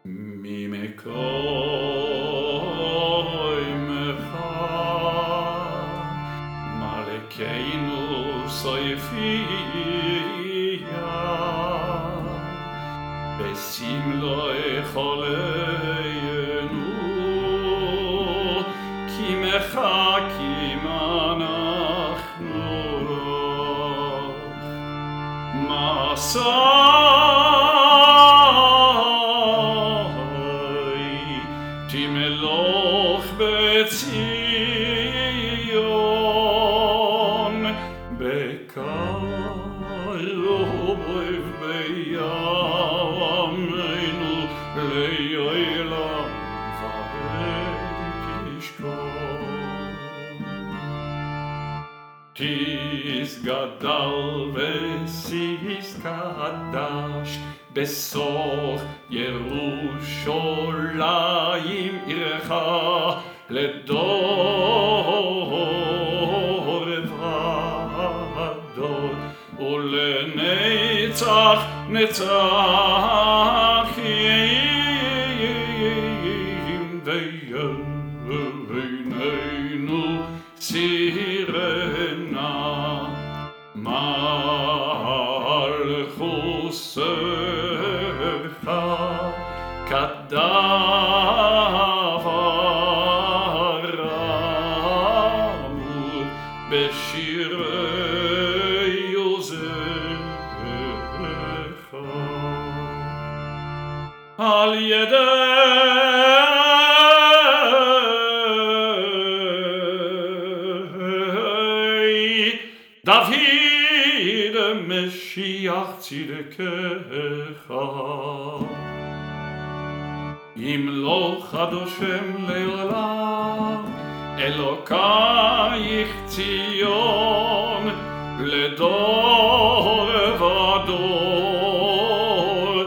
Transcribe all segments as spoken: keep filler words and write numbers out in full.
ממקום אחד מלכנו סויפייה בסמלו חולנו כי מחכים אנחנו מסע תמלוך בציון בקרוב בימינו לעולם ועד תשכון תסגדל ותסקדש בסוך ירושלים עירך לדור ודור ולנצח נצח יהים וייננו צירנה מלכוסך כדברנו בשירי עוזך על ידי דוד משיח צדקך ימלוך עד השם לעולם אלוקייך ציון לדור ודור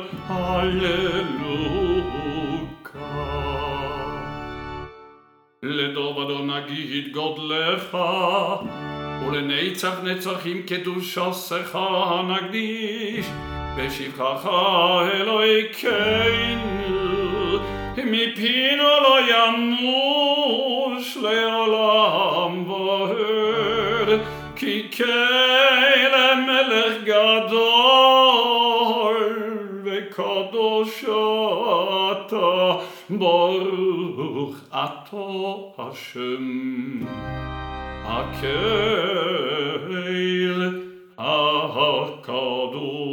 הללויה לדור ודור נגיד גודלך ולנצח נצחים קדושתך נקדיש בשבחך אלוהינו מפינו לא ימוש לעולם ועד כי כלם מלך גדול וקדוש אתה ברוך אתה השם הקהל הקדוש